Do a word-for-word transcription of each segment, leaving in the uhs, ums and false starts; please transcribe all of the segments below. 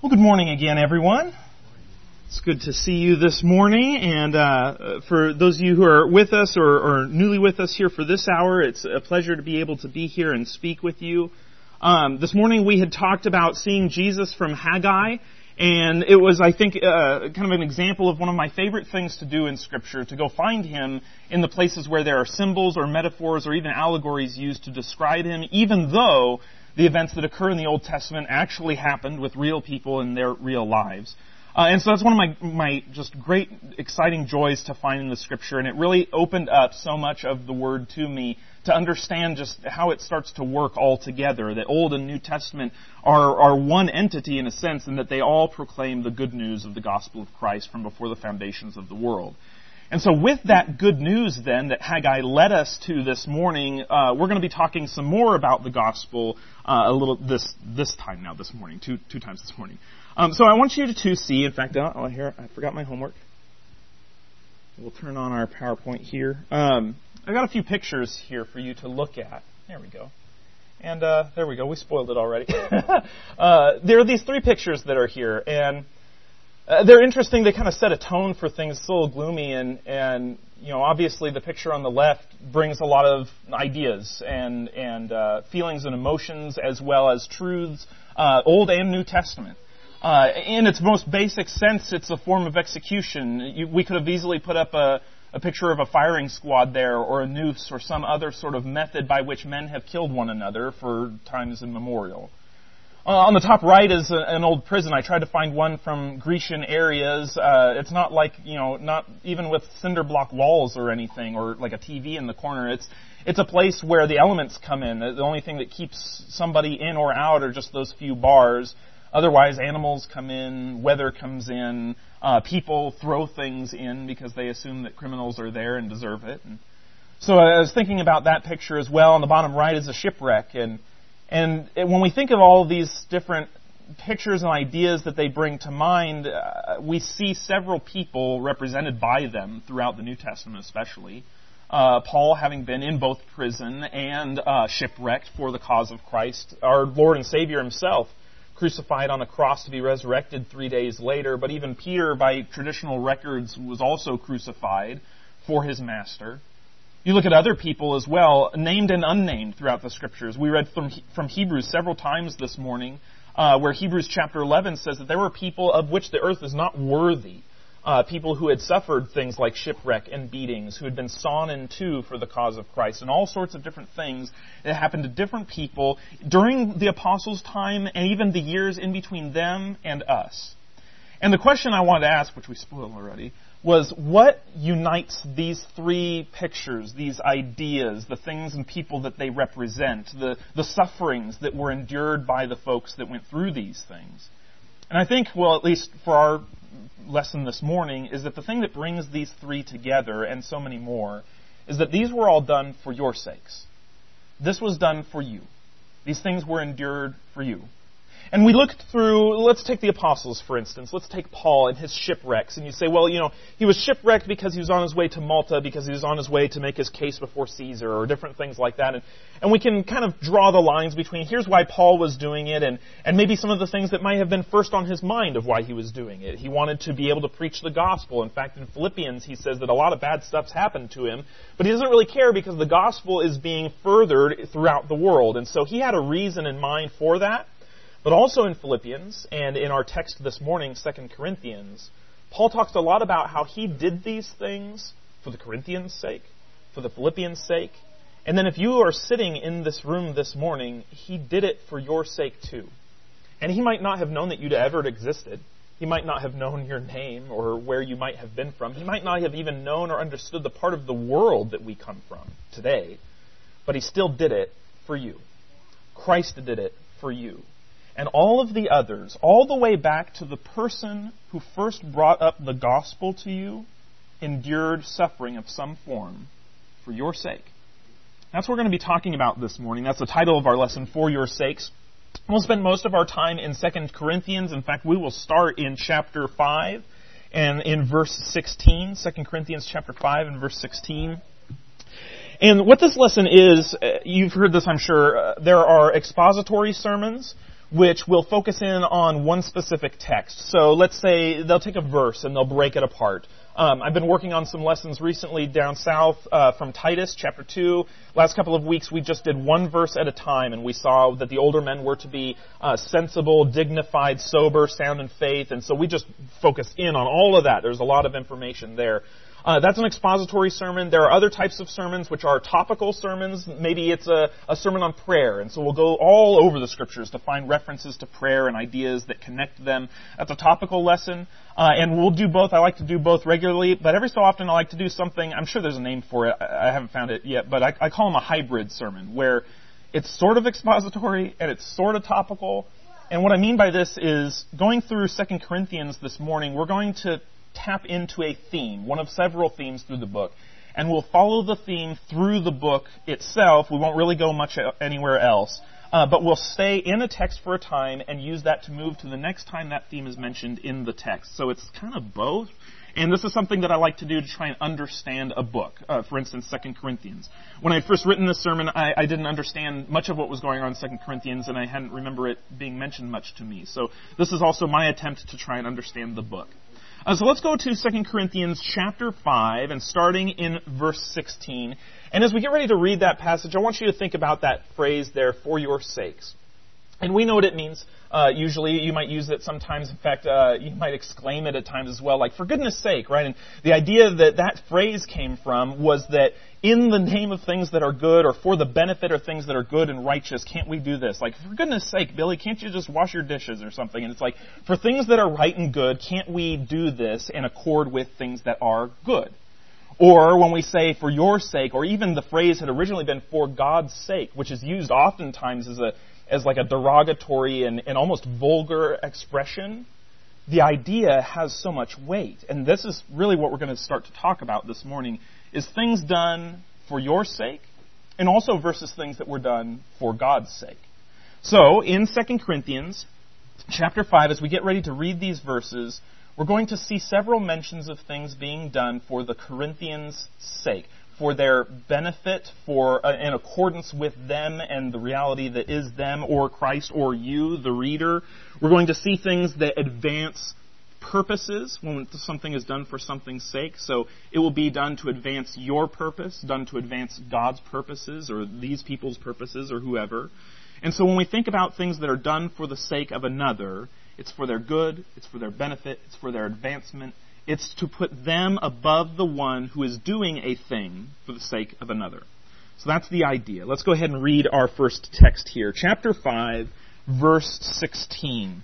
Well, good morning again, everyone. It's good to see you this morning, and uh, for those of you who are with us or, or newly with us here for this hour, it's a pleasure to be able to be here and speak with you. Um, this morning we had talked about seeing Jesus from Haggai, and it was, I think, uh, kind of an example of one of my favorite things to do in Scripture, to go find Him in the places where there are symbols or metaphors or even allegories used to describe Him, even though the events that occur in the Old Testament actually happened with real people in their real lives. Uh, and so that's one of my, my just great, exciting joys to find in the Scripture, and it really opened up so much of the Word to me to understand just how it starts to work all together, that Old and New Testament are, are one entity in a sense, and that they all proclaim the good news of the gospel of Christ from before the foundations of the world. And so with that good news then that Haggai led us to this morning, uh, we're going to be talking some more about the gospel uh, a little this this time now this morning, two two times this morning. Um, so I want you to, to see, in fact, oh, here, I forgot my homework. We'll turn on our PowerPoint here. Um, I've got a few pictures here for you to look at. There we go. And uh, there we go. We spoiled it already. uh, there are these three pictures that are here, and Uh, they're interesting. They kind of set a tone for things. It's a little gloomy, and, and you know, obviously the picture on the left brings a lot of ideas and and uh, feelings and emotions, as well as truths, uh, Old and New Testament. Uh, in its most basic sense, it's a form of execution. You, we could have easily put up a, a picture of a firing squad there, or a noose, or some other sort of method by which men have killed one another for times immemorial. Uh, on the top right is a, an old prison. I tried to find one from Grecian areas. Uh, it's not like, you know, not even with cinder block walls or anything, or like a T V in the corner. It's it's a place where the elements come in. The only thing that keeps somebody in or out are just those few bars. Otherwise, animals come in, weather comes in, uh, people throw things in because they assume that criminals are there and deserve it. And so I was thinking about that picture as well. On the bottom right is a shipwreck, and And when we think of all of these different pictures and ideas that they bring to mind, uh, we see several people represented by them throughout the New Testament especially. Uh, Paul having been in both prison and uh, shipwrecked for the cause of Christ. Our Lord and Savior Himself crucified on a cross to be resurrected three days later. But even Peter, by traditional records, was also crucified for his Master. You look at other people as well, named and unnamed throughout the Scriptures. We read from from Hebrews several times this morning, uh, where Hebrews chapter eleven says that there were people of which the earth is not worthy, uh, people who had suffered things like shipwreck and beatings, who had been sawn in two for the cause of Christ, and all sorts of different things that happened to different people during the apostles' time and even the years in between them and us. And the question I wanted to ask, which we spoiled already, was what unites these three pictures, these ideas, the things and people that they represent, the, the sufferings that were endured by the folks that went through these things. And I think, well, at least for our lesson this morning, is that the thing that brings these three together, and so many more, is that these were all done for your sakes. This was done for you. These things were endured for you. And we looked through, let's take the apostles, for instance. Let's take Paul and his shipwrecks. And you say, well, you know, he was shipwrecked because he was on his way to Malta, because he was on his way to make his case before Caesar, or different things like that. And, and we can kind of draw the lines between here's why Paul was doing it, and, and maybe some of the things that might have been first on his mind of why he was doing it. He wanted to be able to preach the gospel. In fact, in Philippians, he says that a lot of bad stuff's happened to him, but he doesn't really care because the gospel is being furthered throughout the world. And so he had a reason in mind for that. But also in Philippians, and in our text this morning, Second Corinthians, Paul talks a lot about how he did these things for the Corinthians' sake, for the Philippians' sake. And then if you are sitting in this room this morning, he did it for your sake too. And he might not have known that you'd ever existed. He might not have known your name or where you might have been from. He might not have even known or understood the part of the world that we come from today. But he still did it for you. Christ did it for you. And all of the others, all the way back to the person who first brought up the gospel to you, endured suffering of some form for your sake. That's what we're going to be talking about this morning. That's the title of our lesson, For Your Sakes. We'll spend most of our time in Second Corinthians. In fact, we will start in chapter five and in verse sixteen. Second Corinthians chapter five and verse sixteen. And what this lesson is, you've heard this, I'm sure, uh, there are expository sermons, which will focus in on one specific text. So let's say they'll take a verse and they'll break it apart. Um, I've been working on some lessons recently down south uh, from Titus chapter two. Last couple of weeks we just did one verse at a time, and we saw that the older men were to be uh, sensible, dignified, sober, sound in faith, and so we just focused in on all of that. There's a lot of information there. Uh, that's an expository sermon. There are other types of sermons which are topical sermons. Maybe it's a, a sermon on prayer, and so we'll go all over the Scriptures to find references to prayer and ideas that connect them. That's a topical lesson, uh, and we'll do both. I like to do both regularly, but every so often I like to do something, I'm sure there's a name for it, I, I haven't found it yet, but I, I call them a hybrid sermon, where it's sort of expository and it's sort of topical. And what I mean by this is, going through Second Corinthians this morning, we're going to tap into a theme, one of several themes through the book, and we'll follow the theme through the book itself. We won't really go much anywhere else, uh, but we'll stay in a text for a time and use that to move to the next time that theme is mentioned in the text. So it's kind of both, and this is something that I like to do to try and understand a book. Uh, for instance, Second Corinthians. When I had first written this sermon, I, I didn't understand much of what was going on in Second Corinthians, and I hadn't remember it being mentioned much to me. So this is also my attempt to try and understand the book. Uh, so let's go to Second Corinthians chapter five, and starting in verse sixteen. And as we get ready to read that passage, I want you to think about that phrase there, for your sakes. And we know what it means. Uh, usually you might use it sometimes. In fact, uh, you might exclaim it at times as well, like, for goodness sake, right? And the idea that that phrase came from was that in the name of things that are good, or for the benefit of things that are good and righteous, can't we do this? Like, for goodness sake, Billy, can't you just wash your dishes or something? And it's like, for things that are right and good, can't we do this in accord with things that are good? Or when we say, for your sake, or even the phrase had originally been for God's sake, which is used oftentimes as a as like a derogatory and, and almost vulgar expression, the idea has so much weight. And this is really what we're going to start to talk about this morning, is things done for your sake, and also versus things that were done for God's sake. So, in Second Corinthians chapter five, as we get ready to read these verses, we're going to see several mentions of things being done for the Corinthians' sake, for their benefit, for uh, in accordance with them and the reality that is them or Christ or you, the reader. We're going to see things that advance purposes when something is done for something's sake. So it will be done to advance your purpose, done to advance God's purposes or these people's purposes or whoever. And so when we think about things that are done for the sake of another, it's for their good, it's for their benefit, it's for their advancement. It's to put them above the one who is doing a thing for the sake of another. So that's the idea. Let's go ahead and read our first text here. Chapter five, verse sixteen.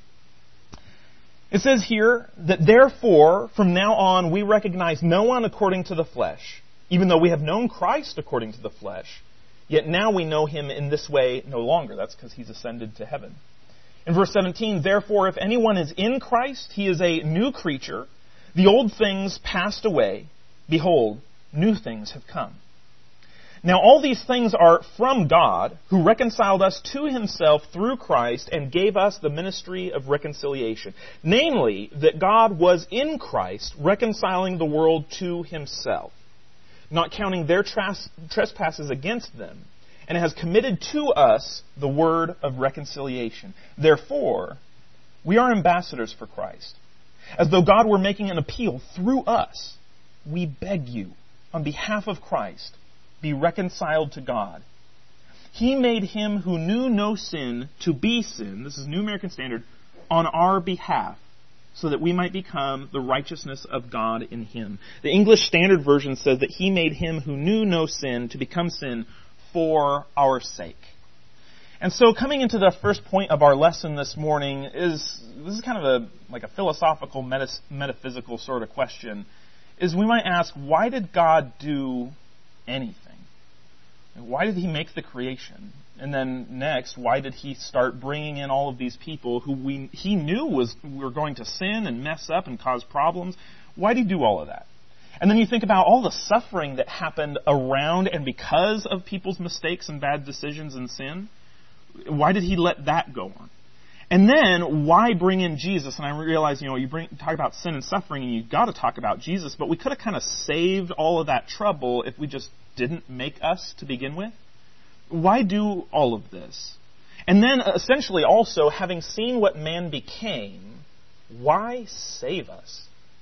It says here that therefore, from now on, we recognize no one according to the flesh, even though we have known Christ according to the flesh. Yet now we know him in this way no longer. That's because he's ascended to heaven. In verse seventeen, therefore, if anyone is in Christ, he is a new creature. The old things passed away. Behold, new things have come. Now all these things are from God, who reconciled us to himself through Christ and gave us the ministry of reconciliation. Namely, that God was in Christ reconciling the world to himself, not counting their tras- trespasses against them, and has committed to us the word of reconciliation. Therefore, we are ambassadors for Christ. As though God were making an appeal through us, we beg you, on behalf of Christ, be reconciled to God. He made him who knew no sin to be sin, this is New American Standard, on our behalf, so that we might become the righteousness of God in him. The English Standard Version says that he made him who knew no sin to become sin for our sake. And so coming into the first point of our lesson this morning is, this is kind of a like a philosophical, metas, metaphysical sort of question, is we might ask, why did God do anything? Why did he make the creation? And then next, why did he start bringing in all of these people who we he knew was were going to sin and mess up and cause problems? Why did he do all of that? And then you think about all the suffering that happened around and because of people's mistakes and bad decisions and sin. Why did he let that go on? And then, why bring in Jesus? And I realize, you know, you bring, talk about sin and suffering, and you've got to talk about Jesus, but we could have kind of saved all of that trouble if we just didn't make us to begin with. Why do all of this? And then essentially also, having seen what man became, why save us?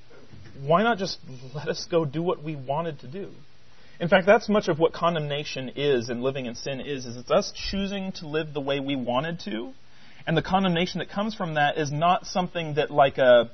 Why not just let us go do what we wanted to do? In fact, that's much of what condemnation is and living in sin is, is it's us choosing to live the way we wanted to. And the condemnation that comes from that is not something that like a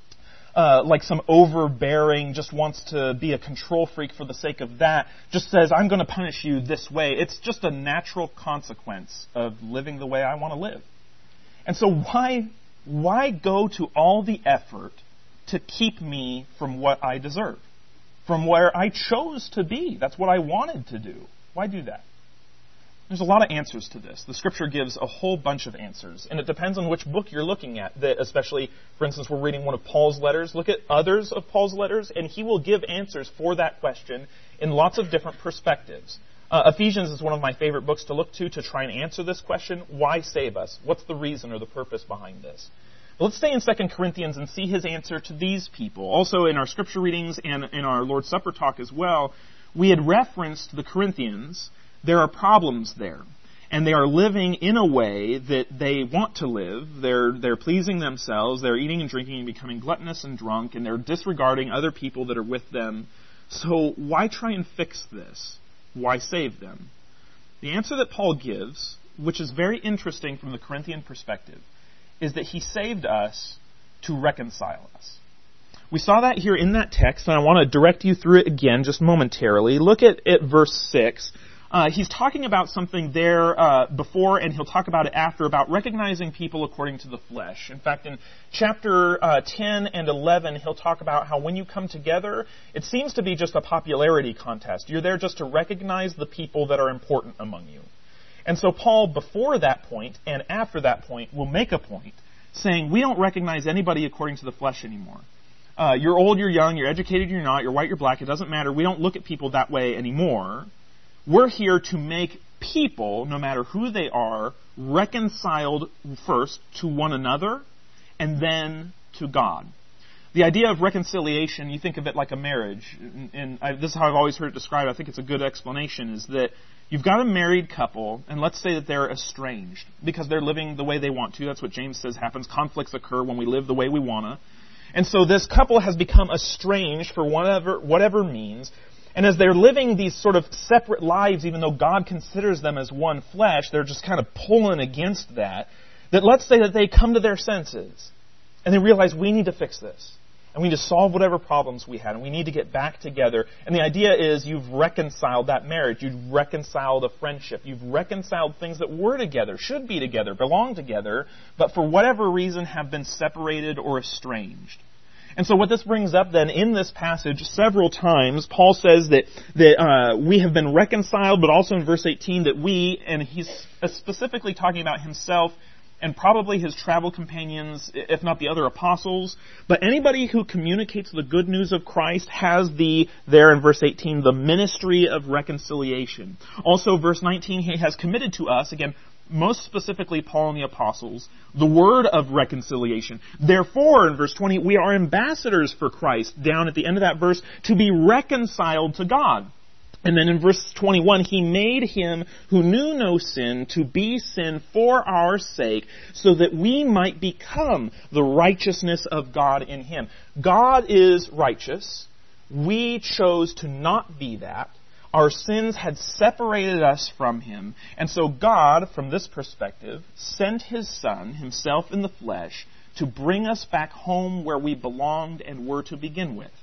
uh, like some overbearing, just wants to be a control freak for the sake of that, just says, I'm going to punish you this way. It's just a natural consequence of living the way I want to live. And so why why go to all the effort to keep me from what I deserve? From where I chose to be. That's what I wanted to do. Why do that? There's a lot of answers to this. The Scripture gives a whole bunch of answers, and it depends on which book you're looking at. That especially, for instance, we're reading one of Paul's letters. Look at others of Paul's letters, and he will give answers for that question in lots of different perspectives. Uh, Ephesians is one of my favorite books to look to to try and answer this question. Why save us? What's the reason or the purpose behind this? Let's stay in Second Corinthians and see his answer to these people. Also in our scripture readings and in our Lord's Supper talk as well, we had referenced the Corinthians. There are problems there. And they are living in a way that they want to live. They're, they're pleasing themselves. They're eating and drinking and becoming gluttonous and drunk. And they're disregarding other people that are with them. So why try and fix this? Why save them? The answer that Paul gives, which is very interesting from the Corinthian perspective, is that he saved us to reconcile us. We saw that here in that text, and I want to direct you through it again just momentarily. Look at, at verse six. Uh, he's talking about something there uh, before, and he'll talk about it after, about recognizing people according to the flesh. In fact, in chapter uh, ten and eleven, he'll talk about how when you come together, it seems to be just a popularity contest. You're there just to recognize the people that are important among you. And so Paul, before that point and after that point, will make a point saying, we don't recognize anybody according to the flesh anymore. Uh, you're old, you're young, you're educated, you're not, you're white, you're black, it doesn't matter. We don't look at people that way anymore. We're here to make people, no matter who they are, reconciled first to one another and then to God. The idea of reconciliation, you think of it like a marriage, and, and I, this is how I've always heard it described. I think it's a good explanation, is that you've got a married couple, and let's say that they're estranged because they're living the way they want to. That's what James says happens. Conflicts occur when we live the way we want to. And so this couple has become estranged for whatever, whatever means. And as they're living these sort of separate lives, even though God considers them as one flesh, they're just kind of pulling against that. That let's say that they come to their senses and they realize we need to fix this. And we need to solve whatever problems we had. And we need to get back together. And the idea is you've reconciled that marriage. You've reconciled a friendship. You've reconciled things that were together, should be together, belong together, but for whatever reason have been separated or estranged. And so what this brings up then in this passage several times, Paul says that, that uh, we have been reconciled, but also in verse eighteen that we, and he's specifically talking about himself and probably his travel companions, if not the other apostles. But anybody who communicates the good news of Christ has the, there in verse eighteen, the ministry of reconciliation. Also, verse nineteen, he has committed to us, again, most specifically Paul and the apostles, the word of reconciliation. Therefore, in verse twenty, we are ambassadors for Christ, down at the end of that verse, to be reconciled to God. And then in verse twenty-one, he made him who knew no sin to be sin for our sake, so that we might become the righteousness of God in him. God is righteous. We chose to not be that. Our sins had separated us from him. And so God, from this perspective, sent his Son, himself in the flesh, to bring us back home where we belonged and were to begin with.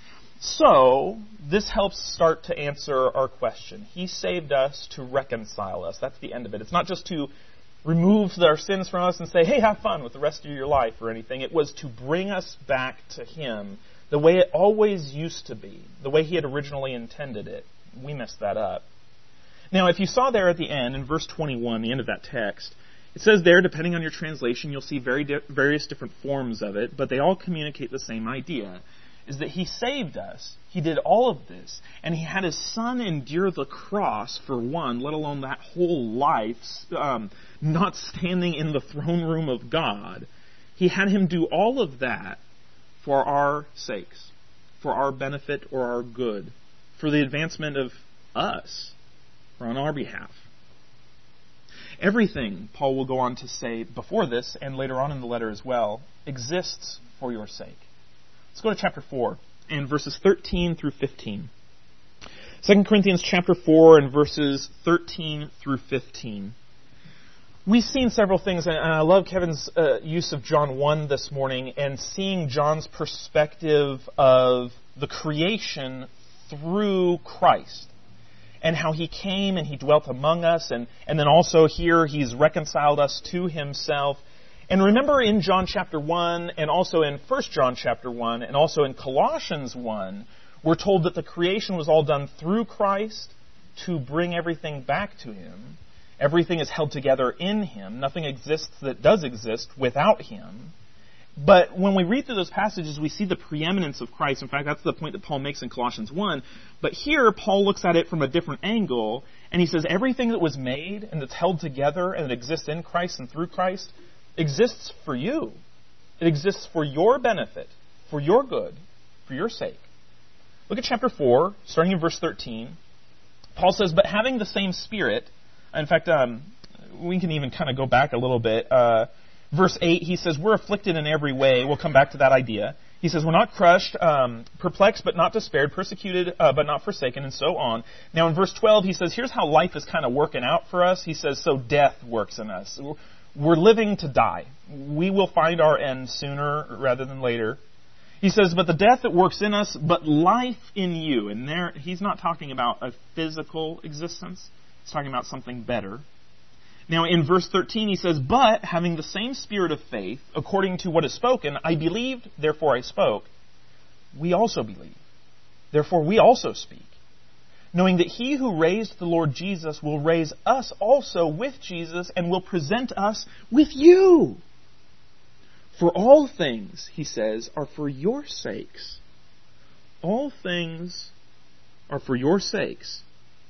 So, this helps start to answer our question. He saved us to reconcile us. That's the end of it. It's not just to remove our sins from us and say, hey, have fun with the rest of your life or anything. It was to bring us back to him the way it always used to be, the way he had originally intended it. We messed that up. Now, if you saw there at the end, in verse twenty-one, the end of that text, it says there, depending on your translation, you'll see very di- various different forms of it, but they all communicate the same idea, is that he saved us. He did all of this, and he had his Son endure the cross for one, let alone that whole life, um, not standing in the throne room of God. He had him do all of that for our sakes, for our benefit or our good, for the advancement of us, or on our behalf. Everything, Paul will go on to say before this, and later on in the letter as well, exists for your sake. Let's go to chapter four, and verses thirteen through fifteen. Second Corinthians chapter four, and verses thirteen through fifteen. We've seen several things, and I love Kevin's uh, use of John one this morning, and seeing John's perspective of the creation through Christ, and how he came and he dwelt among us, and, and then also here he's reconciled us to himself. And remember in John chapter one, and also in First John chapter one, and also in Colossians one, we're told that the creation was all done through Christ to bring everything back to him. Everything is held together in him. Nothing exists that does exist without him. But when we read through those passages, we see the preeminence of Christ. In fact, that's the point that Paul makes in Colossians one. But here, Paul looks at it from a different angle, and he says everything that was made and that's held together and that exists in Christ and through Christ exists for you. It exists for your benefit, for your good, for your sake. Look at chapter four, starting in verse thirteen. Paul says, "But having the same Spirit..." In fact, um, we can even kind of go back a little bit. Uh, verse eight, he says, "We're afflicted in every way." We'll come back to that idea. He says, "We're not crushed, um, perplexed but not despaired, persecuted uh, but not forsaken," and so on. Now in verse twelve, he says, here's how life is kind of working out for us. He says, "So death works in us." We're living to die. We will find our end sooner rather than later. He says, "But the death that works in us, but life in you." And there, he's not talking about a physical existence. He's talking about something better. Now in verse thirteen he says, "But having the same spirit of faith, according to what is spoken, I believed, therefore I spoke. We also believe. Therefore we also speak. Knowing that he who raised the Lord Jesus will raise us also with Jesus and will present us with you. For all things," he says, "are for your sakes." All things are for your sakes,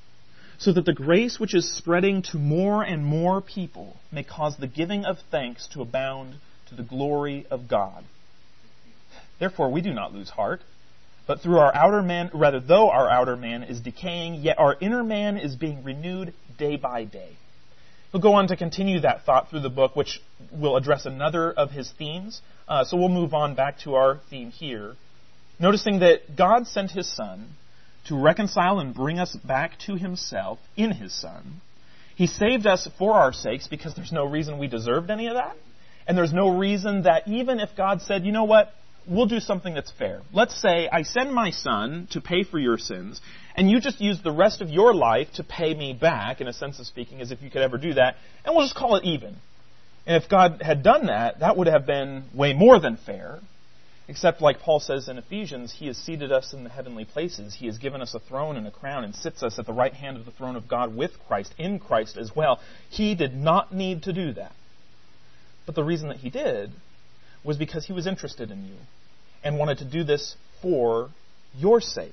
so that the grace which is spreading to more and more people may cause the giving of thanks to abound to the glory of God. Therefore we do not lose heart, but through our outer man, rather though our outer man is decaying, yet our inner man is being renewed day by day. He'll go on to continue that thought through the book, which will address another of his themes. Uh, so we'll move on back to our theme here, noticing that God sent his Son to reconcile and bring us back to himself in his Son. He saved us for our sakes because there's no reason we deserved any of that. And there's no reason that even if God said, you know what, we'll do something that's fair. Let's say I send my Son to pay for your sins, and you just use the rest of your life to pay me back, in a sense of speaking, as if you could ever do that, and we'll just call it even. And if God had done that, that would have been way more than fair. Except, like Paul says in Ephesians, he has seated us in the heavenly places. He has given us a throne and a crown and sits us at the right hand of the throne of God with Christ, in Christ as well. He did not need to do that. But the reason that he did was because he was interested in you and wanted to do this for your sake.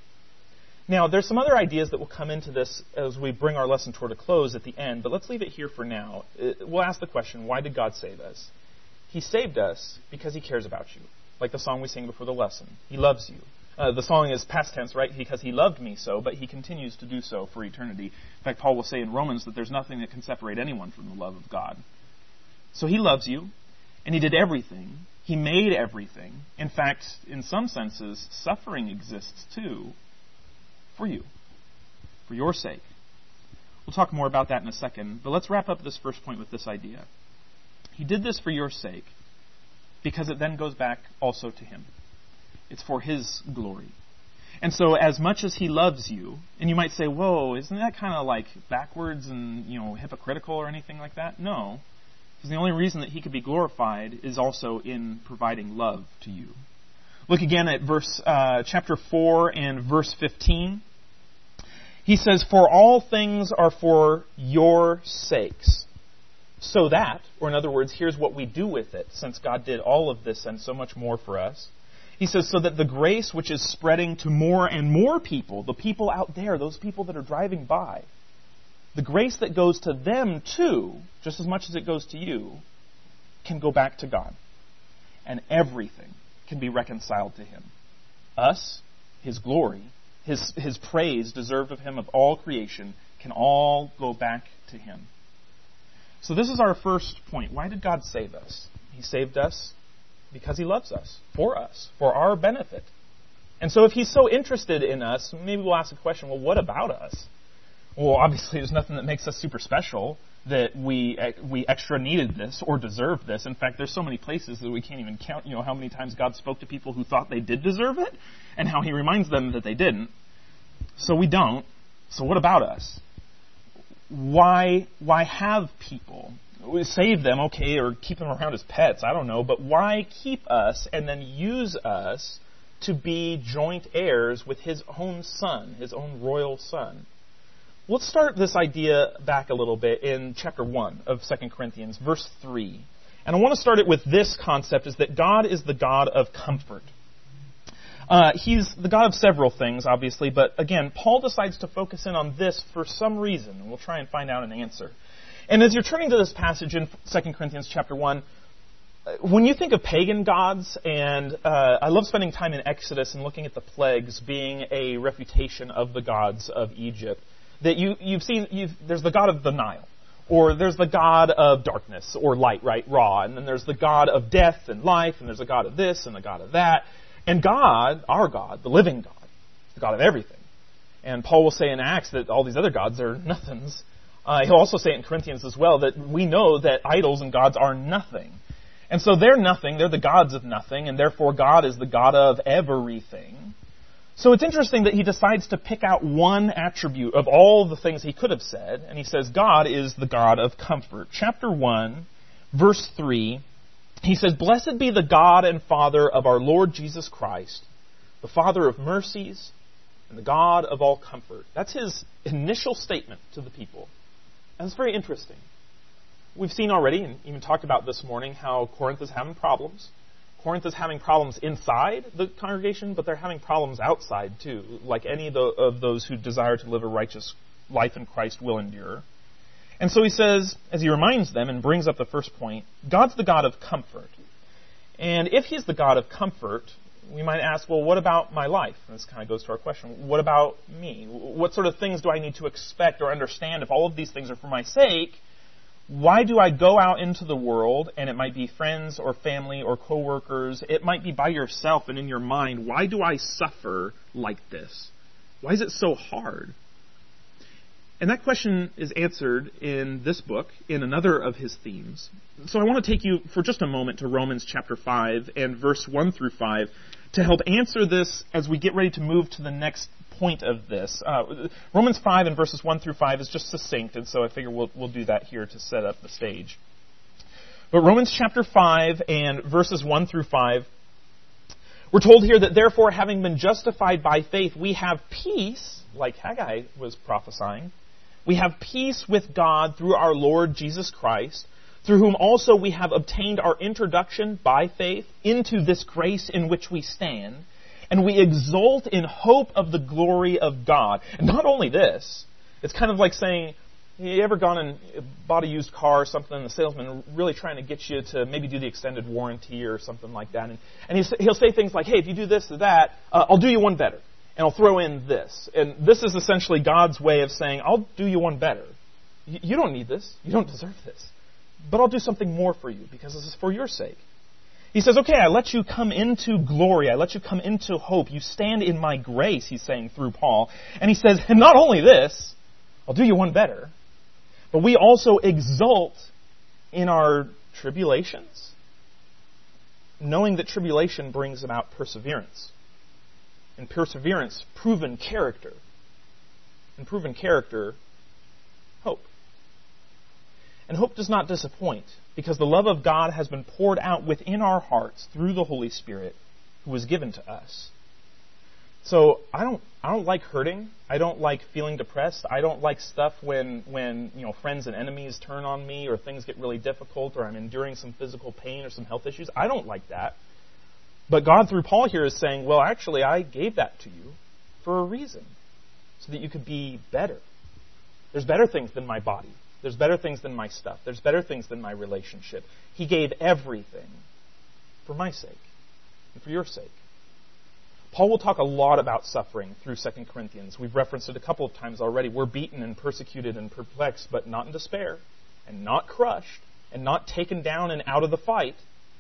Now, there's some other ideas that will come into this as we bring our lesson toward a close at the end, but let's leave it here for now. We'll ask the question, why did God save us? He saved us because he cares about you. Like the song we sang before the lesson. He loves you. Uh, the song is past tense, right? Because he loved me so, but he continues to do so for eternity. In fact, Paul will say in Romans that there's nothing that can separate anyone from the love of God. So he loves you, and he did everything. He made everything. In fact, in some senses, suffering exists too for you, for your sake. We'll talk more about that in a second, but let's wrap up this first point with this idea. He did this for your sake, because it then goes back also to him. It's for his glory. And so as much as he loves you, and you might say, whoa, isn't that kind of like backwards and, you know, hypocritical or anything like that? No. Because the only reason that he could be glorified is also in providing love to you. Look again at verse uh, chapter four and verse fifteen. He says, "For all things are for your sakes. So that," or in other words, here's what we do with it, since God did all of this and so much more for us. He says, "So that the grace which is spreading to more and more people," the people out there, those people that are driving by, the grace that goes to them too, just as much as it goes to you, can go back to God. And everything can be reconciled to him. Us, his glory, his, his praise deserved of him of all creation, can all go back to him. So this is our first point. Why did God save us? He saved us because he loves us, for us, for our benefit. And so if he's so interested in us, maybe we'll ask the question, well, what about us? Well, obviously there's nothing that makes us super special, that we we extra needed this or deserved this. In fact, there's so many places that we can't even count, you know, how many times God spoke to people who thought they did deserve it, and how he reminds them that they didn't. So we don't. So what about us? Why why have people? We save them, okay, or keep them around as pets, I don't know, but why keep us and then use us to be joint heirs with his own son, his own royal son? Let's start this idea back a little bit in chapter one of Second Corinthians, verse three. And I want to start it with this concept, is that God is the God of comfort. Uh, he's the God of several things, obviously, but again, Paul decides to focus in on this for some reason, and we'll try and find out an answer. And as you're turning to this passage in Second Corinthians chapter one, when you think of pagan gods, and uh, I love spending time in Exodus and looking at the plagues being a refutation of the gods of Egypt, that you, you've seen, you've, there's the god of the Nile, or there's the god of darkness, or light, right, Ra, and then there's the god of death and life, and there's the god of this and the god of that. And God, our God, the living God, the God of everything. And Paul will say in Acts that all these other gods are nothings. Uh, he'll also say in Corinthians as well that we know that idols and gods are nothing. And so they're nothing, they're the gods of nothing, and therefore God is the God of everything. So it's interesting that he decides to pick out one attribute of all the things he could have said, and he says God is the God of comfort. Chapter one, verse three, he says, "Blessed be the God and Father of our Lord Jesus Christ, the Father of mercies and the God of all comfort." That's his initial statement to the people. And it's very interesting. We've seen already, and even talked about this morning, how Corinth is having problems. Corinth is having problems inside the congregation, but they're having problems outside too, like any of, the, of those who desire to live a righteous life in Christ will endure. And so he says, as he reminds them and brings up the first point, God's the God of comfort. And if he's the God of comfort, we might ask, well, what about my life? And this kind of goes to our question, what about me? What sort of things do I need to expect or understand? If all of these things are for my sake, why do I go out into the world, and it might be friends or family or coworkers, it might be by yourself and in your mind, why do I suffer like this? Why is it so hard? And that question is answered in this book, in another of his themes. So I want to take you for just a moment to Romans chapter five and verse one through five to help answer this as we get ready to move to the next point of this. Uh, Romans five and verses one through five is just succinct, and so I figure we'll, we'll do that here to set up the stage. But Romans chapter five and verses one through five, we're told here that therefore, having been justified by faith, we have peace, like Haggai was prophesying. We have peace with God through our Lord Jesus Christ, through whom also we have obtained our introduction by faith into this grace in which we stand, and we exult in hope of the glory of God. And not only this, it's kind of like saying, you ever gone and bought a used car or something, and the salesman really trying to get you to maybe do the extended warranty or something like that, and, and he's, he'll say things like, hey, if you do this or that, uh, I'll do you one better. And I'll throw in this. And this is essentially God's way of saying, I'll do you one better. You don't need this. You don't deserve this. But I'll do something more for you because this is for your sake. He says, okay, I let you come into glory. I let you come into hope. You stand in my grace, he's saying through Paul. And he says, and not only this, I'll do you one better, but we also exult in our tribulations, knowing that tribulation brings about perseverance. And perseverance, proven character. And proven character, hope. And hope does not disappoint, because the love of God has been poured out within our hearts through the Holy Spirit who was given to us. So I don't I don't like hurting. I don't like feeling depressed. I don't like stuff when, when you know friends and enemies turn on me, or things get really difficult, or I'm enduring some physical pain or some health issues. I don't like that. But God, through Paul here, is saying, well, actually, I gave that to you for a reason, so that you could be better. There's better things than my body. There's better things than my stuff. There's better things than my relationship. He gave everything for my sake and for your sake. Paul will talk a lot about suffering through Second Corinthians. We've referenced it a couple of times already. We're beaten and persecuted and perplexed, but not in despair. and not crushed and not taken down and out of the fight.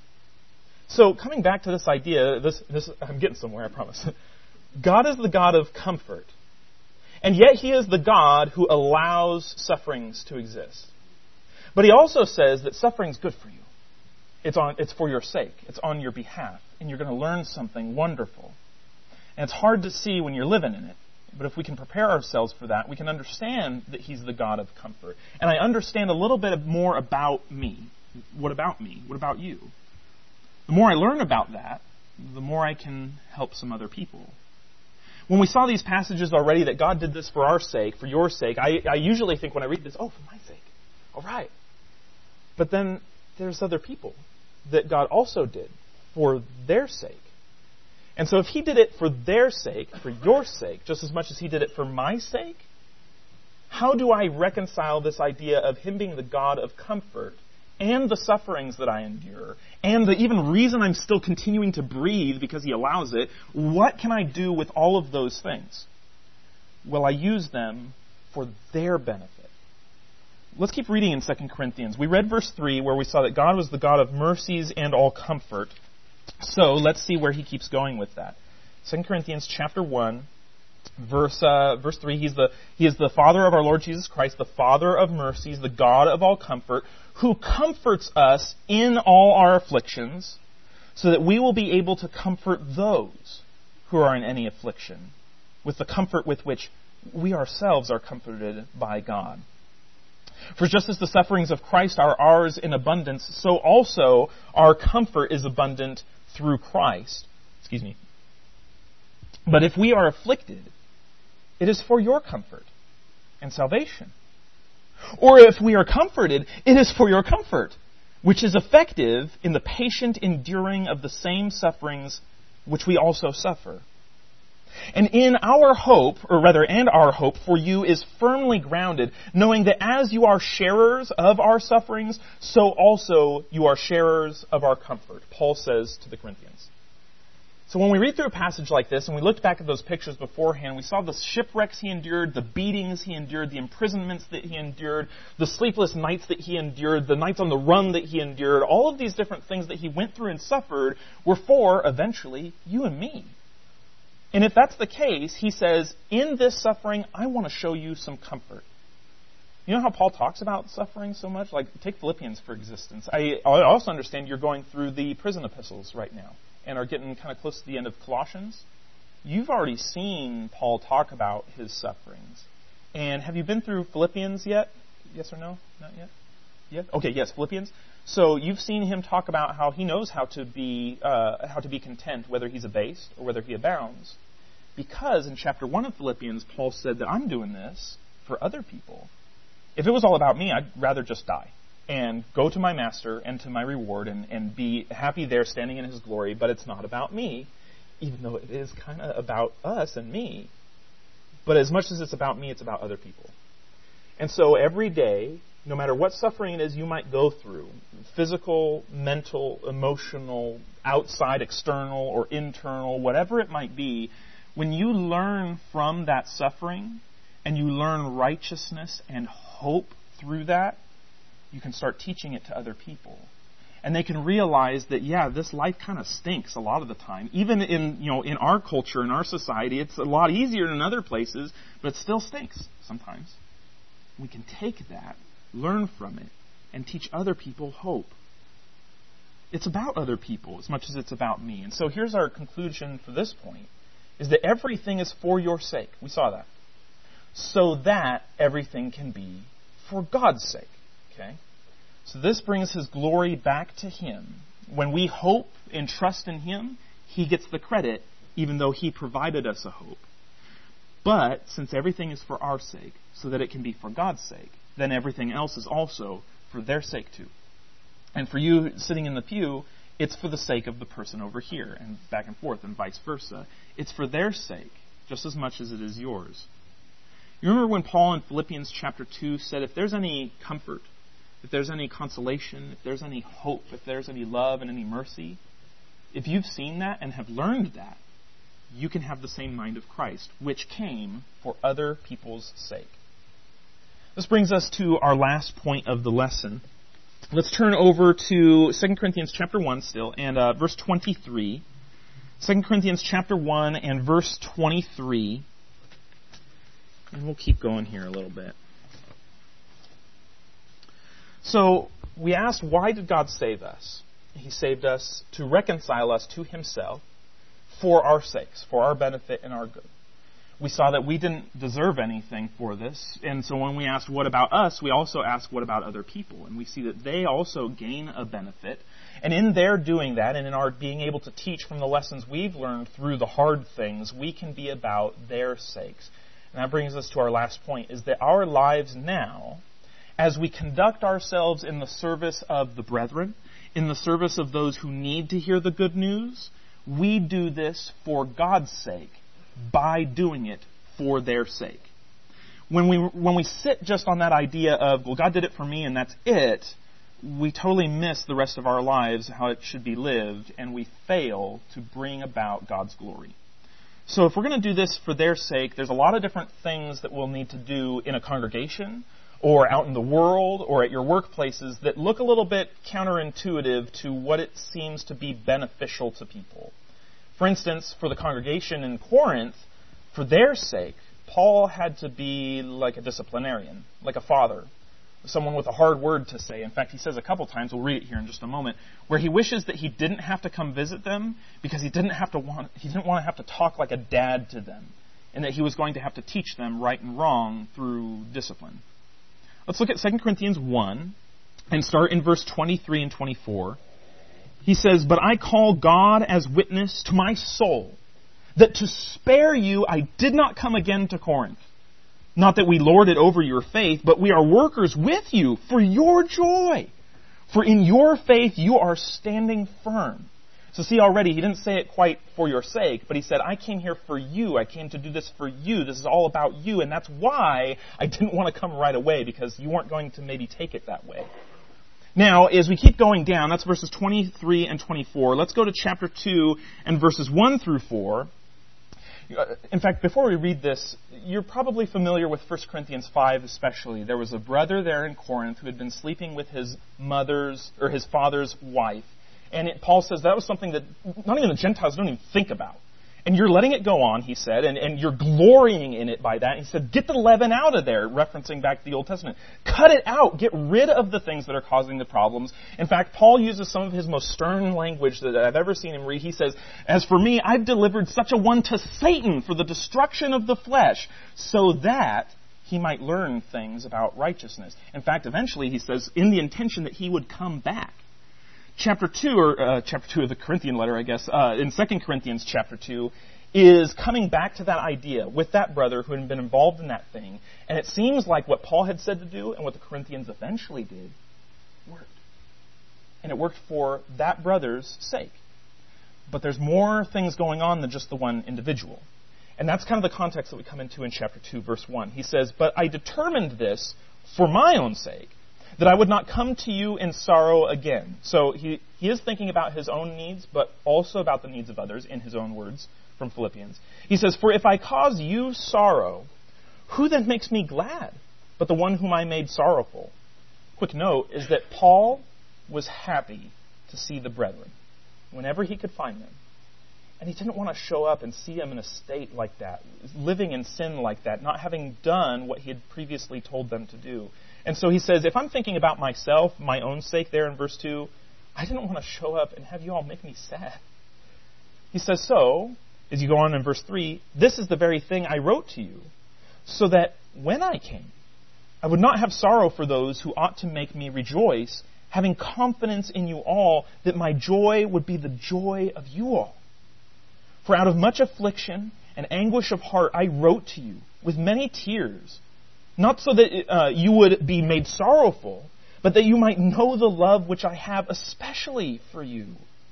So coming back to this idea, this, this I'm getting somewhere, I promise. God is the God of comfort. And yet He is the God who allows sufferings to exist. But He also says that suffering is good for you. It's on, it's for your sake. It's on your behalf. And you're going to learn something wonderful. And it's hard to see when you're living in it. But if we can prepare ourselves for that, we can understand that He's the God of comfort. And I understand a little bit more about me. What about me? What about you? The more I learn about that, the more I can help some other people. When we saw these passages already that God did this for our sake, for your sake, I, I usually think when I read this, oh, for my sake. All right. But then there's other people that God also did for their sake. And so if He did it for their sake, for your sake, just as much as He did it for my sake, how do I reconcile this idea of Him being the God of comfort and the sufferings that I endure, and the even reason I'm still continuing to breathe because He allows it? What can I do with all of those things? Well, I use them for their benefit. Let's keep reading in Second Corinthians. We read verse three where we saw that God was the God of mercies and all comfort. So let's see where he keeps going with that. Second Corinthians chapter one, verse uh, verse three. He's the He is the Father of our Lord Jesus Christ, the Father of mercies, the God of all comfort, who comforts us in all our afflictions, so that we will be able to comfort those who are in any affliction, with the comfort with which we ourselves are comforted by God. For just as the sufferings of Christ are ours in abundance, so also our comfort is abundant through Christ. Excuse me. But if we are afflicted, it is for your comfort and salvation. Or if we are comforted, it is for your comfort, which is effective in the patient enduring of the same sufferings which we also suffer. And in our hope, or rather, and our hope for you is firmly grounded, knowing that as you are sharers of our sufferings, so also you are sharers of our comfort, Paul says to the Corinthians. So when we read through a passage like this, and we looked back at those pictures beforehand, we saw the shipwrecks he endured, the beatings he endured, the imprisonments that he endured, the sleepless nights that he endured, the nights on the run that he endured. All of these different things that he went through and suffered were for, eventually, you and me. And if that's the case, he says, in this suffering, I want to show you some comfort. You know how Paul talks about suffering so much? Like, take Philippians for existence. I, I also understand you're going through the prison epistles right now and are getting kind of close to the end of Colossians. You've already seen Paul talk about his sufferings. And have you been through Philippians yet? Yes or no? Not yet? Yet? Okay, yes, Philippians. So you've seen him talk about how he knows how to be uh, how to be content, whether he's abased or whether he abounds. Because in chapter one of Philippians, Paul said that I'm doing this for other people. If it was all about me, I'd rather just die and go to my master and to my reward and, and be happy there standing in his glory. But it's not about me, even though it is kind of about us and me. But as much as it's about me, it's about other people. And so every day, no matter what suffering it is you might go through, physical, mental, emotional, outside, external, or internal, whatever it might be, when you learn from that suffering and you learn righteousness and hope through that, you can start teaching it to other people. And they can realize that, yeah, this life kind of stinks a lot of the time. Even in, you know, in our culture, in our society, it's a lot easier than other places, but it still stinks sometimes. We can take that, learn from it, and teach other people hope. It's about other people as much as it's about me. And so here's our conclusion for this point, is that everything is for your sake. We saw that. So that everything can be for God's sake. Okay? So this brings His glory back to Him. When we hope and trust in Him, He gets the credit, even though He provided us a hope. But since everything is for our sake, so that it can be for God's sake, then everything else is also for their sake too. And for you sitting in the pew, it's for the sake of the person over here, and back and forth, and vice versa. It's for their sake, just as much as it is yours. You remember when Paul in Philippians chapter two said, if there's any comfort, if there's any consolation, if there's any hope, if there's any love and any mercy, if you've seen that and have learned that, you can have the same mind of Christ, which came for other people's sake. This brings us to our last point of the lesson. Let's turn over to Second Corinthians chapter one still, and uh, verse twenty-three. Second Corinthians chapter one and verse twenty-three. And we'll keep going here a little bit. So, we asked, why did God save us? He saved us to reconcile us to Himself for our sakes, for our benefit and our good. We saw that we didn't deserve anything for this, and so when we asked, what about us, we also asked, what about other people? And we see that they also gain a benefit. And in their doing that, and in our being able to teach from the lessons we've learned through the hard things, we can be about their sakes. And that brings us to our last point, is that our lives now, as we conduct ourselves in the service of the brethren, in the service of those who need to hear the good news, we do this for God's sake, by doing it for their sake. When we when we sit just on that idea of, well, God did it for me and that's it, we totally miss the rest of our lives, how it should be lived, and we fail to bring about God's glory. So if we're going to do this for their sake, there's a lot of different things that we'll need to do in a congregation, or out in the world, or at your workplaces that look a little bit counterintuitive to what it seems to be beneficial to people. For instance, for the congregation in Corinth, for their sake, Paul had to be like a disciplinarian, like a father, someone with a hard word to say. In fact, he says a couple times, we'll read it here in just a moment, where he wishes that he didn't have to come visit them because he didn't have to want, he didn't want to have to talk like a dad to them, and that he was going to have to teach them right and wrong through discipline. Let's look at Second Corinthians one and start in verse twenty-three and twenty-four. He says, "But I call God as witness to my soul, that to spare you I did not come again to Corinth. Not that we lord it over your faith, but we are workers with you for your joy. For in your faith you are standing firm." So see, already he didn't say it quite for your sake, but he said, I came here for you. I came to do this for you. This is all about you, and that's why I didn't want to come right away, because you weren't going to maybe take it that way. Now, as we keep going down, that's verses twenty-three and twenty-four. Let's go to chapter two and verses one through four. In fact, before we read this, you're probably familiar with First Corinthians five especially. There was a brother there in Corinth who had been sleeping with his mother's, or his father's wife. And it, Paul says that was something that not even the Gentiles don't even think about. And you're letting it go on, he said, and, and you're glorying in it by that. And he said, get the leaven out of there, referencing back to the Old Testament. Cut it out. Get rid of the things that are causing the problems. In fact, Paul uses some of his most stern language that I've ever seen him read. He says, as for me, I've delivered such a one to Satan for the destruction of the flesh, so that he might learn things about righteousness. In fact, eventually, he says, in the intention that he would come back. Chapter two, or uh, chapter two of the Corinthian letter, I guess, uh, in Second Corinthians chapter two, is coming back to that idea with that brother who had been involved in that thing. And it seems like what Paul had said to do and what the Corinthians eventually did worked. And it worked for that brother's sake. But there's more things going on than just the one individual. And that's kind of the context that we come into in chapter two, verse one. He says, "But I determined this for my own sake, that I would not come to you in sorrow again." So he, he is thinking about his own needs, but also about the needs of others, in his own words from Philippians. He says, "For if I cause you sorrow, who then makes me glad but the one whom I made sorrowful?" Quick note is that Paul was happy to see the brethren whenever he could find them. And he didn't want to show up and see them in a state like that, living in sin like that, not having done what he had previously told them to do. And so he says, if I'm thinking about myself, my own sake there in verse two, I didn't want to show up and have you all make me sad. He says, so, as you go on in verse three, "This is the very thing I wrote to you, so that when I came, I would not have sorrow for those who ought to make me rejoice, having confidence in you all that my joy would be the joy of you all. For out of much affliction and anguish of heart I wrote to you with many tears, not so that uh, you would be made sorrowful, but that you might know the love which I have especially for you."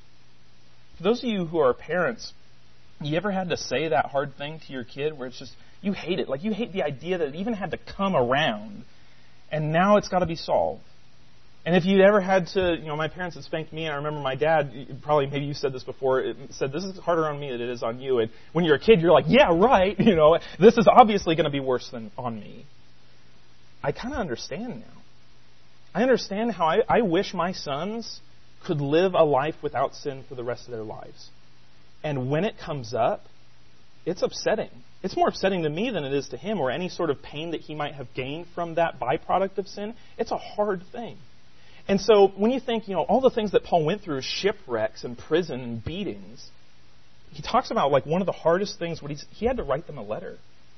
For those of you who are parents, you ever had to say that hard thing to your kid where it's just, you hate it. Like you hate the idea that it even had to come around, and now it's got to be solved. And if you ever had to, you know, my parents had spanked me, and I remember my dad, probably maybe you said this before, it said, "This is harder on me than it is on you." And when you're a kid, you're like, yeah, right, you know, this is obviously going to be worse than on me. I kind of understand now. I understand how I, I wish my sons could live a life without sin for the rest of their lives. And when it comes up, it's upsetting. It's more upsetting to me than it is to him, or any sort of pain that he might have gained from that byproduct of sin. It's a hard thing. And so when you think, you know, all the things that Paul went through, shipwrecks and prison and beatings, he talks about like one of the hardest things, what he's, he had to write them a letter.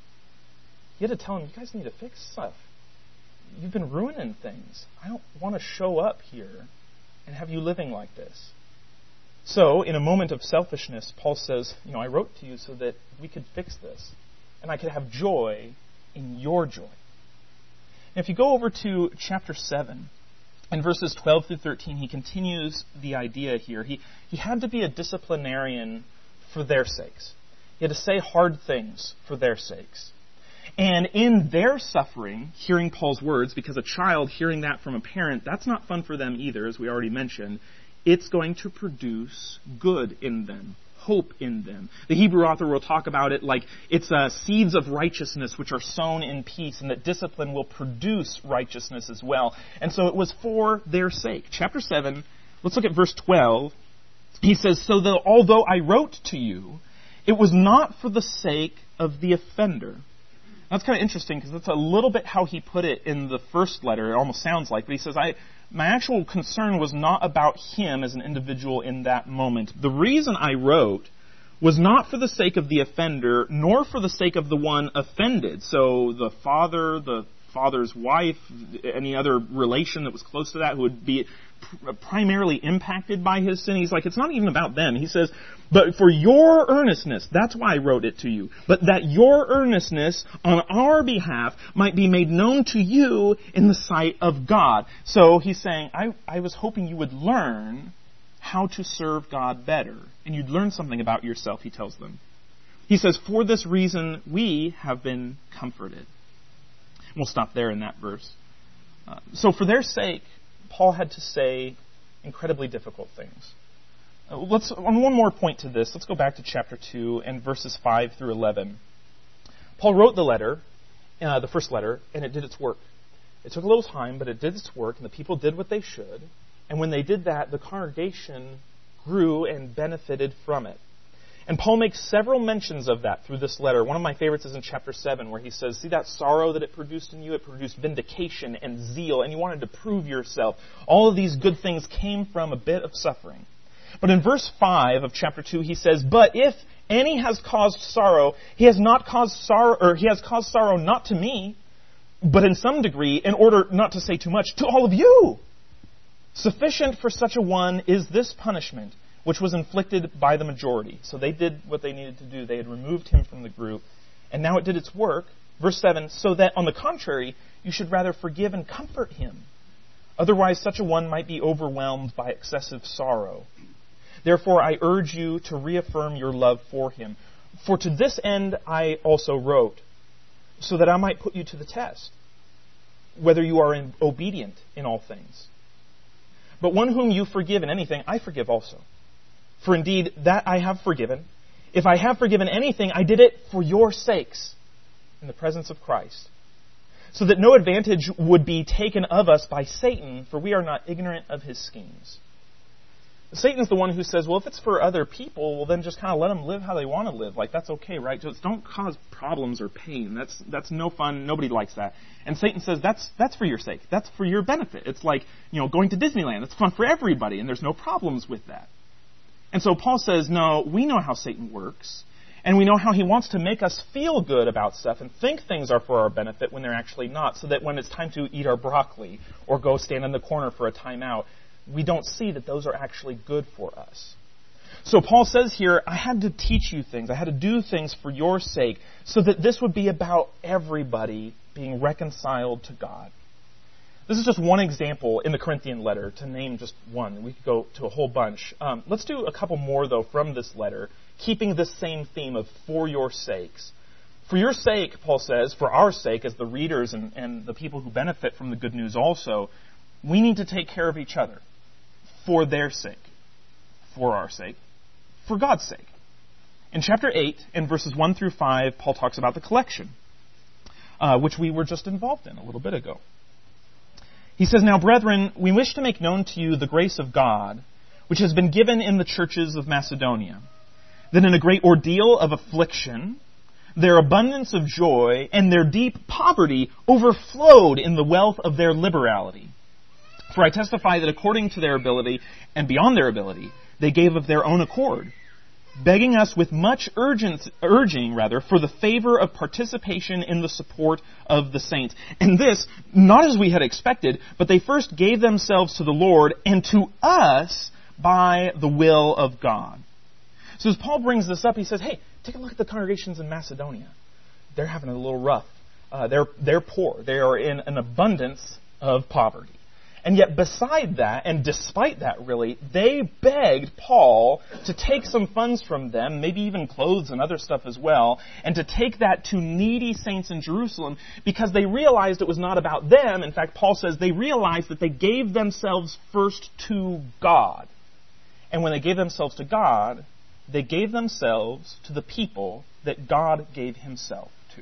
He had to tell them, you guys need to fix stuff. You've been ruining things. I don't want to show up here and have you living like this. So, in a moment of selfishness, Paul says, you know, I wrote to you so that we could fix this, and I could have joy in your joy. And if you go over to chapter seven, in verses twelve through thirteen, he continues the idea here. He, he had to be a disciplinarian for their sakes. He had to say hard things for their sakes. And in their suffering, hearing Paul's words, because a child hearing that from a parent, that's not fun for them either, as we already mentioned. It's going to produce good in them, hope in them. The Hebrew author will talk about it like it's uh, seeds of righteousness which are sown in peace, and that discipline will produce righteousness as well. And so it was for their sake. Chapter seven, let's look at verse twelve. He says, so that although I wrote to you, it was not for the sake of the offender. That's kind of interesting because that's a little bit how he put it in the first letter. It almost sounds like, but he says, I... my actual concern was not about him as an individual in that moment. The reason I wrote was not for the sake of the offender, nor for the sake of the one offended. So the father, the father's wife, any other relation that was close to that who would be primarily impacted by his sin. He's like, it's not even about them. He says, but for your earnestness, that's why I wrote it to you, but that your earnestness on our behalf might be made known to you in the sight of God. So he's saying, I, I was hoping you would learn how to serve God better, and you'd learn something about yourself, he tells them. He says, for this reason we have been comforted. We'll stop there in that verse. Uh, so for their sake, Paul had to say incredibly difficult things. Uh, let's on one more point to this. Let's go back to chapter two and verses five through eleven. Paul wrote the letter, uh, the first letter, and it did its work. It took a little time, but it did its work, and the people did what they should. And when they did that, the congregation grew and benefited from it. And Paul makes several mentions of that through this letter. One of my favorites is in chapter seven, where he says, see that sorrow that it produced in you? It produced vindication and zeal, and you wanted to prove yourself. All of these good things came from a bit of suffering. But in verse five of chapter two, he says, but if any has caused sorrow, he has not caused sorrow, or he has caused sorrow not to me, but in some degree, in order not to say too much, to all of you. Sufficient for such a one is this punishment, which was inflicted by the majority. So they did what they needed to do. They had removed him from the group, and now it did its work. Verse seven, so that on the contrary, you should rather forgive and comfort him. Otherwise, such a one might be overwhelmed by excessive sorrow. Therefore, I urge you to reaffirm your love for him. For to this end I also wrote, so that I might put you to the test, whether you are in obedient in all things. But one whom you forgive in anything, I forgive also. For indeed, that I have forgiven. If I have forgiven anything, I did it for your sakes in the presence of Christ, so that no advantage would be taken of us by Satan, for we are not ignorant of his schemes. Satan's the one who says, well, if it's for other people, well, then just kind of let them live how they want to live. Like, that's okay, right? Just don't cause problems or pain. That's that's no fun. Nobody likes that. And Satan says, that's that's for your sake. That's for your benefit. It's like, you know, going to Disneyland. It's fun for everybody, and there's no problems with that. And so Paul says, no, we know how Satan works, and we know how he wants to make us feel good about stuff and think things are for our benefit when they're actually not, so that when it's time to eat our broccoli or go stand in the corner for a timeout, we don't see that those are actually good for us. So Paul says here, I had to teach you things. I had to do things for your sake, so that this would be about everybody being reconciled to God. This is just one example in the Corinthian letter, to name just one. We could go to a whole bunch. Um, let's do a couple more, though, from this letter, keeping this same theme of for your sakes. For your sake, Paul says, for our sake, as the readers and, and the people who benefit from the good news also, we need to take care of each other. For their sake. For our sake. For God's sake. In chapter eight, in verses one through five, Paul talks about the collection. uh, which we were just involved in a little bit ago. He says, "Now, brethren, we wish to make known to you the grace of God, which has been given in the churches of Macedonia, that in a great ordeal of affliction, their abundance of joy and their deep poverty overflowed in the wealth of their liberality. For I testify that according to their ability and beyond their ability, they gave of their own accord, begging us with much urgence, urging rather, for the favor of participation in the support of the saints. And this, not as we had expected, but they first gave themselves to the Lord and to us by the will of God." So as Paul brings this up, he says, hey, take a look at the congregations in Macedonia. They're having it a little rough. Uh, they're, they're poor. They are in an abundance of poverty. And yet beside that, and despite that really, they begged Paul to take some funds from them, maybe even clothes and other stuff as well, and to take that to needy saints in Jerusalem because they realized it was not about them. In fact, Paul says they realized that they gave themselves first to God. And when they gave themselves to God, they gave themselves to the people that God gave himself to.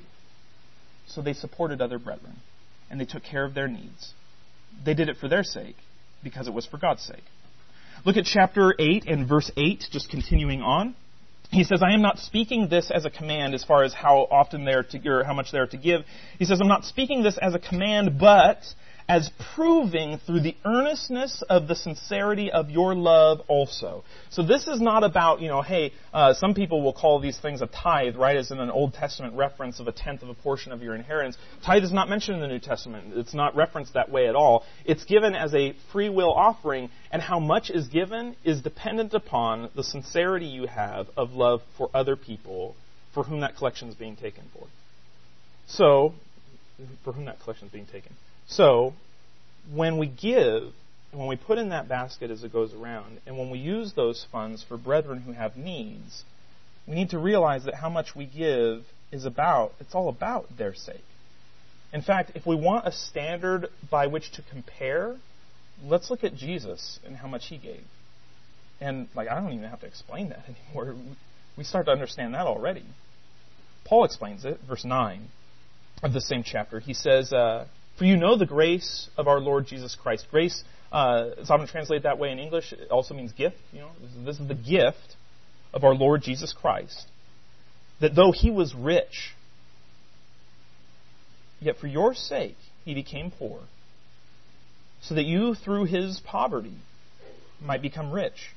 So they supported other brethren, and they took care of their needs. They did it for their sake, because it was for God's sake. Look at chapter eight and verse eight, just continuing on. He says, "I am not speaking this as a command as far as how often they are to, or how much they are to give." He says, "I'm not speaking this as a command, but as proving through the earnestness of the sincerity of your love also." So this is not about, you know, hey, uh, some people will call these things a tithe, right, as in an Old Testament reference of a tenth of a portion of your inheritance. Tithe is not mentioned in the New Testament. It's not referenced that way at all. It's given as a free will offering, and how much is given is dependent upon the sincerity you have of love for other people for whom that collection is being taken for. So, for whom that collection is being taken. So, when we give, when we put in that basket as it goes around, and when we use those funds for brethren who have needs, we need to realize that how much we give is about, it's all about their sake. In fact, if we want a standard by which to compare, let's look at Jesus and how much he gave. And, like, I don't even have to explain that anymore. We start to understand that already. Paul explains it, verse nine of the same chapter. He says, uh, "For you know the grace of our Lord Jesus Christ." Grace, uh, it's often translated that way in English. It also means gift. You know, this is the gift of our Lord Jesus Christ. That though he was rich, yet for your sake he became poor, so that you through his poverty might become rich.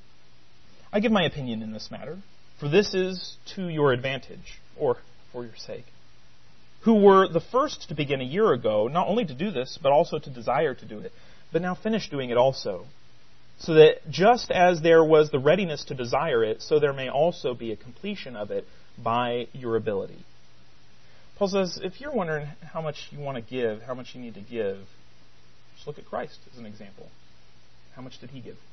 I give my opinion in this matter, for this is to your advantage, or for your sake. Who were the first to begin a year ago, not only to do this, but also to desire to do it, but now finish doing it also, so that just as there was the readiness to desire it, so there may also be a completion of it by your ability. Paul says, if you're wondering how much you want to give, how much you need to give, just look at Christ as an example. How much did he give?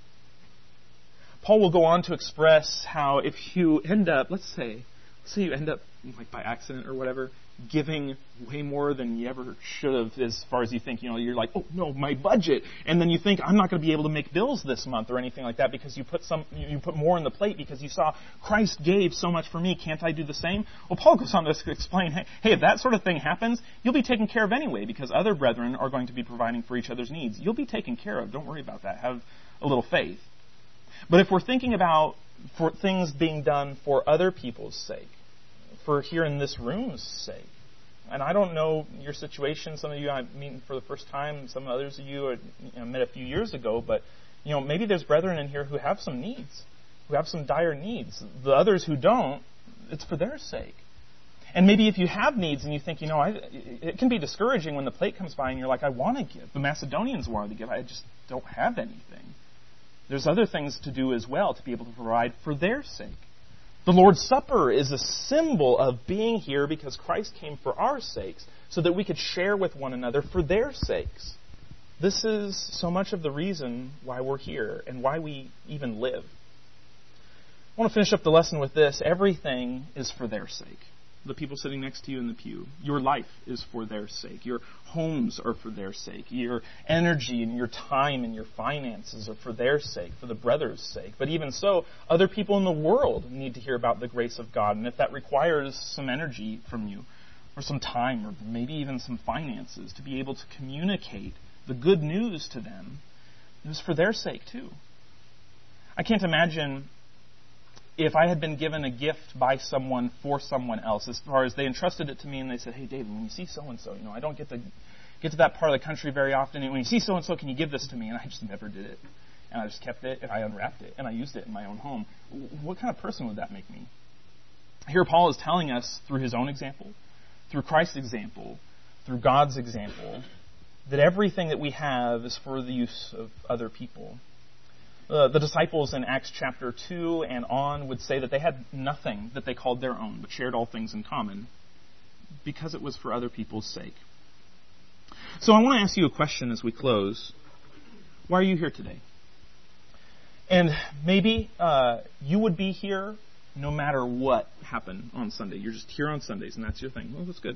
Paul will go on to express how if you end up, let's say, let's say you end up, like by accident or whatever, giving way more than you ever should have as far as you think, you know, you're like, oh no, my budget. And then you think, I'm not going to be able to make bills this month or anything like that because you put some, you put more on the plate because you saw Christ gave so much for me. Can't I do the same? Well, Paul goes on to explain, hey, hey, if that sort of thing happens, you'll be taken care of anyway because other brethren are going to be providing for each other's needs. You'll be taken care of. Don't worry about that. Have a little faith. But if we're thinking about for things being done for other people's sake, for here in this room's sake, and I don't know your situation. Some of you I meet for the first time. Some others of you I you know, met a few years ago. But you know, maybe there's brethren in here who have some needs, who have some dire needs. The others who don't, it's for their sake. And maybe if you have needs and you think, you know, I, it can be discouraging when the plate comes by and you're like, I want to give. The Macedonians wanted to give. I just don't have anything. There's other things to do as well to be able to provide for their sake. The Lord's Supper is a symbol of being here because Christ came for our sakes so that we could share with one another for their sakes. This is so much of the reason why we're here and why we even live. I want to finish up the lesson with this. Everything is for their sake. The people sitting next to you in the pew. Your life is for their sake. Your homes are for their sake. Your energy and your time and your finances are for their sake, for the brother's sake. But even so, other people in the world need to hear about the grace of God. And if that requires some energy from you, or some time, or maybe even some finances to be able to communicate the good news to them. It was for their sake too. I can't imagine if I had been given a gift by someone for someone else, as far as they entrusted it to me and they said, hey, David, when you see so-and-so, you know, I don't get to get to that part of the country very often, and when you see so-and-so, can you give this to me? And I just never did it. And I just kept it, and I unwrapped it, and I used it in my own home. What kind of person would that make me? Here Paul is telling us through his own example, through Christ's example, through God's example, that everything that we have is for the use of other people. Uh, the disciples in Acts chapter two and on would say that they had nothing that they called their own, but shared all things in common, because it was for other people's sake. So I want to ask you a question as we close. Why are you here today? And maybe uh, you would be here no matter what happened on Sunday. You're just here on Sundays, and that's your thing. Well, that's good.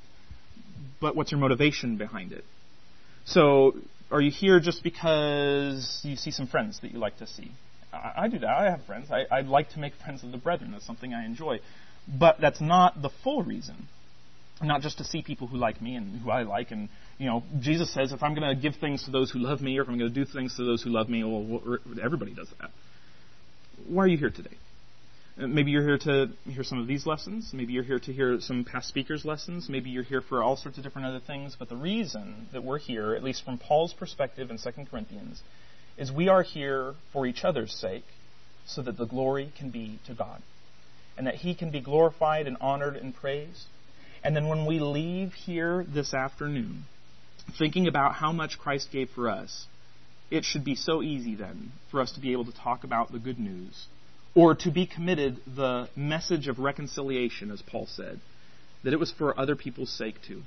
But what's your motivation behind it? So, are you here just because you see some friends that you like to see? I, I do that. I have friends. I, I like to make friends with the brethren. That's something I enjoy. But that's not the full reason. Not just to see people who like me and who I like. And, you know, Jesus says if I'm going to give things to those who love me, or if I'm going to do things to those who love me, well, everybody does that. Why are you here today? Maybe you're here to hear some of these lessons. Maybe you're here to hear some past speakers' lessons. Maybe you're here for all sorts of different other things. But the reason that we're here, at least from Paul's perspective in Second Corinthians, is we are here for each other's sake, so that the glory can be to God, and that He can be glorified and honored and praised. And then when we leave here this afternoon, thinking about how much Christ gave for us, it should be so easy then for us to be able to talk about the good news, or to be committed the message of reconciliation, as Paul said, that it was for other people's sake too.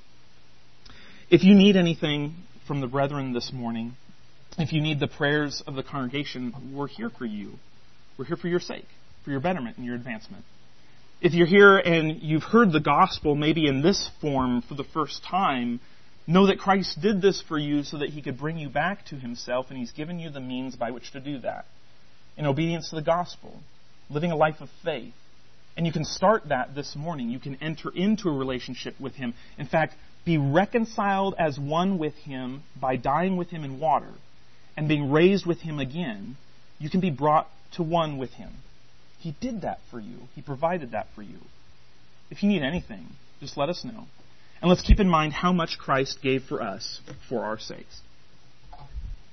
If you need anything from the brethren this morning, if you need the prayers of the congregation, we're here for you. We're here for your sake, for your betterment and your advancement. If you're here and you've heard the gospel maybe in this form for the first time, know that Christ did this for you so that He could bring you back to Himself, and He's given you the means by which to do that. In obedience to the gospel, living a life of faith. And you can start that this morning. You can enter into a relationship with Him. In fact, be reconciled as one with Him by dying with Him in water and being raised with Him again. You can be brought to one with Him. He did that for you. He provided that for you. If you need anything, just let us know. And let's keep in mind how much Christ gave for us for our sakes.